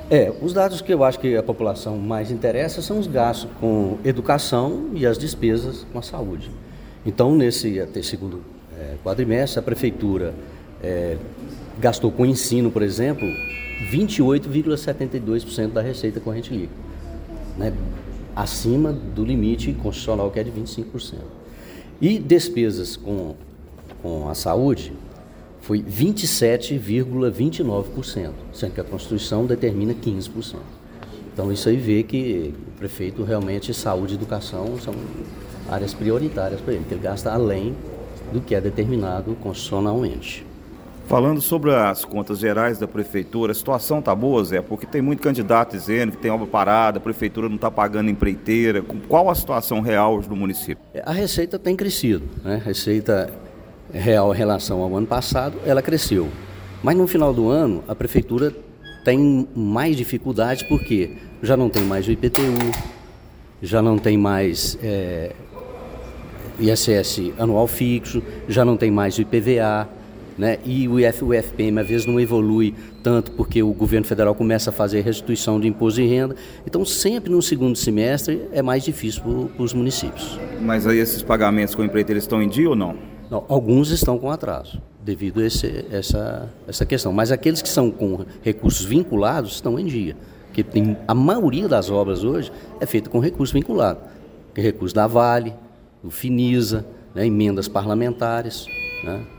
Os dados que eu acho que a população mais interessa são os gastos com educação e as despesas com a saúde. Então, nesse até segundo quadrimestre, a Prefeitura gastou com ensino, por exemplo, 28,72% da receita corrente líquida, né? Acima do limite constitucional, que é de 25%. E despesas com a saúde foi 27,29%, sendo que a Constituição determina 15%. Então isso aí vê que o prefeito realmente, saúde e educação são áreas prioritárias para ele, que ele gasta além do que é determinado constitucionalmente. Falando sobre as contas gerais da prefeitura, a situação está boa, Zé? Porque tem muito candidato dizendo que tem obra parada, a prefeitura não está pagando empreiteira. Qual a situação real hoje do município? A receita tem crescido, né? A receita real em relação ao ano passado, ela cresceu. Mas no final do ano, a prefeitura tem mais dificuldade porque já não tem mais o IPTU, já não tem mais ISS anual fixo, já não tem mais o IPVA, né? E o IFPM às vezes não evolui tanto porque o governo federal começa a fazer restituição de imposto de renda. Então sempre no segundo semestre é mais difícil para os municípios. Mas aí esses pagamentos com empreiteiros estão em dia ou não? Não, alguns estão com atraso, devido a essa questão. Mas aqueles que são com recursos vinculados estão em dia. Porque a maioria das obras hoje é feita com recurso vinculado. Que é recurso da Vale, do Finisa, né, emendas parlamentares, né?